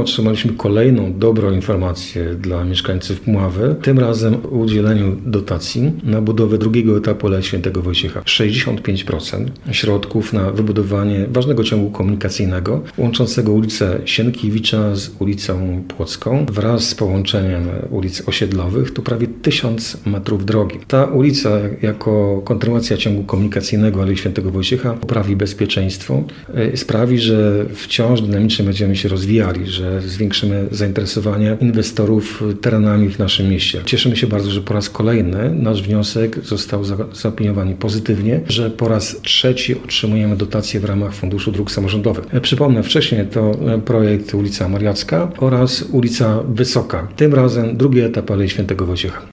otrzymaliśmy kolejną dobrą informację dla mieszkańców Mławy. Tym razem o udzieleniu dotacji na budowę drugiego etapu Alei Świętego Wojciecha. 65% środków na wybudowanie ważnego ciągu komunikacyjnego łączącego ulicę Sienkiewicza z ulicą Płocką wraz z połączeniem ulic osiedlowych. To prawie 1000 metrów drogi. Ta ulica jako kontynuacja ciągu komunikacyjnego Alei Świętego Wojciecha poprawi bezpieczeństwo, sprawi, że wciąż dynamicznie będziemy się rozwijali, że zwiększymy zainteresowanie inwestorów terenami w naszym mieście. Cieszymy się bardzo, że po raz kolejny nasz wniosek został zaopiniowany pozytywnie, że po raz trzeci otrzymujemy dotacje w ramach Funduszu Dróg Samorządowych. Przypomnę, wcześniej to projekt ulica Mariacka oraz ulica Wysoka. Tym razem drugi etap Alei Świętego Wojciecha.